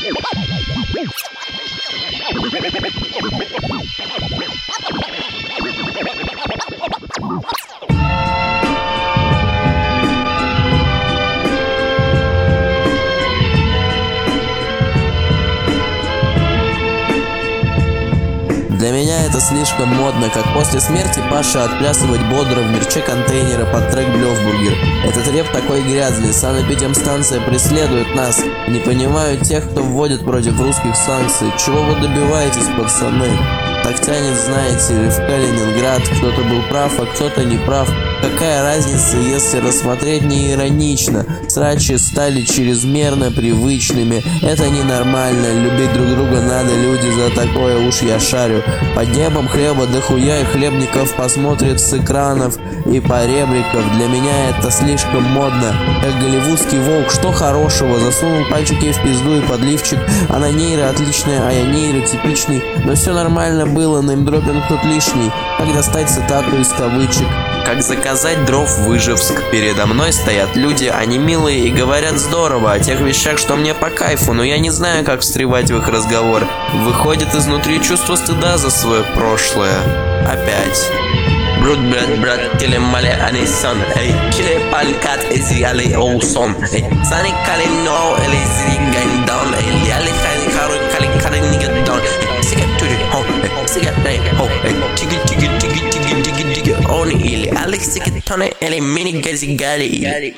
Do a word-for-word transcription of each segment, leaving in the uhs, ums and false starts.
Для меня это слишком модно, как после смерти Паша отплясывать бодро в мерче контейнера под трек Блёвбургер. Этот рэп такой грязный, санэпидемстанция преследует нас. Не понимаю тех, кто вводит против русских санкций. Чего вы добиваетесь, пацаны? Так тянет, знаете ли, в Калининград. Кто-то был прав, а кто-то не прав. Какая разница, если рассмотреть не иронично? Срачи стали чрезмерно привычными. Это ненормально, любить друг друга надо, люди, за такое уж я шарю. Под небом хлеба дохуя, и хлебников посмотрят с экранов и поребриков. Для меня это слишком модно. Как голливудский волк, что хорошего? Засунул пальчики в пизду и подливчик. Она нейро отличная, а я нейротипичный. Но все нормально было, неймдропинг тут лишний. Как достать цитату из кавычек? Как заказать дров в Ижевск? Передо мной стоят люди, они милые и говорят здорово о тех вещах, что мне по кайфу, но я не знаю, как встревать в их разговор. Выходит изнутри чувство стыда за свое прошлое. Опять. Брат, брат, брат, телемале, они сон, эй, чили палькат, эзи, али, оусон, эй, сани кали, но, эли, зри, гайн, даун, эй, али, хали, хару, кали, кали, нига, даун, эй, сигат, туди, хо, эй, сигат, эй, хо, эй, тиги, тиги, тиги, тиги, тиги, тиги, они, или, алекс, сигат, тоне, эли, мини, гази, гали, или.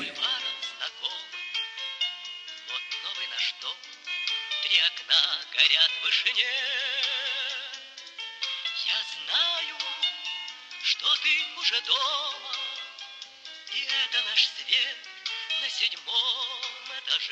Что ты уже дома, и это наш свет на седьмом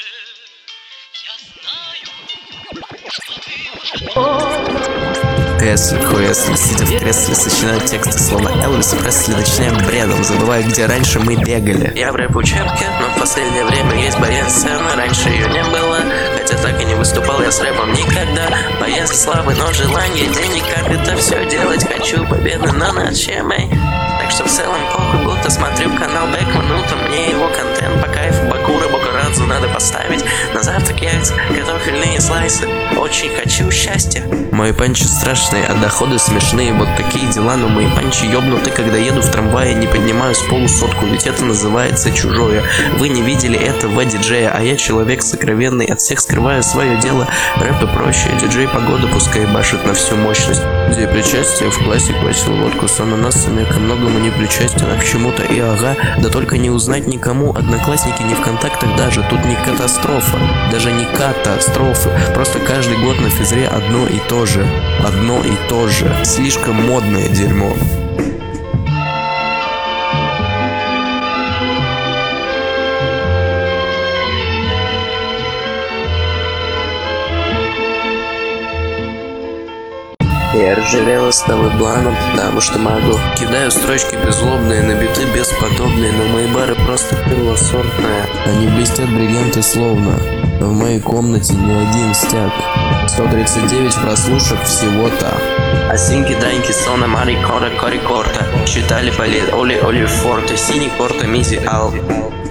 этаже. Я знаю, что ты уже дома. Кресле, хуесли, сидя в кресле, сочиняю тексты словно Элвис Пресли, начинаем бредом, забывая, где раньше мы бегали. Я в рэп-учебке, но в последнее время есть боязнь сцены, раньше ее не было, хотя так и не выступал я с рэпом никогда. Боязнь славы, но желание денег, как это все делать, хочу победы, но над чем, эй. Так что в целом похуй, будто смотрю канал Бекман, утром мне его контент по кайфу, Бакура, Бакурадзе надо поставить, на завтрак яйца, картофельные слайсы, очень хочу счастья. Мои панчи страшные, а доходы смешные, вот такие дела, но мои панчи ёбнуты, когда еду в трамвае, не поднимаю с полу сотку, ведь это называется чужое. Вы не видели этого диджея, а я человек сокровенный, от всех скрываю свое дело, рэп и проще, диджей погода пускай башит на всю мощность. Где причастие, в классе квасил водку с ананасами, ко многому не причастен, а к чему-то и ага, да только не узнать никому, одноклассники не в контактах даже, тут не катастрофа, даже не катастрофы, просто каждый год на физре одно и то же, одно и то же, слишком модное дерьмо. Я ржавела с тобой планом, потому что могу. Кидаю строчки беззлобные, на биты бесподобные, но мои бары просто первосортные. Они блестят бриллианты словно. В моей комнате ни один стяг. сто тридцать девять прослушек всего-то. Осинки, даньки, сона, мари, кора, кори, корта. Читали полет, оли, оли, форте, синий, корта, мизи, ал.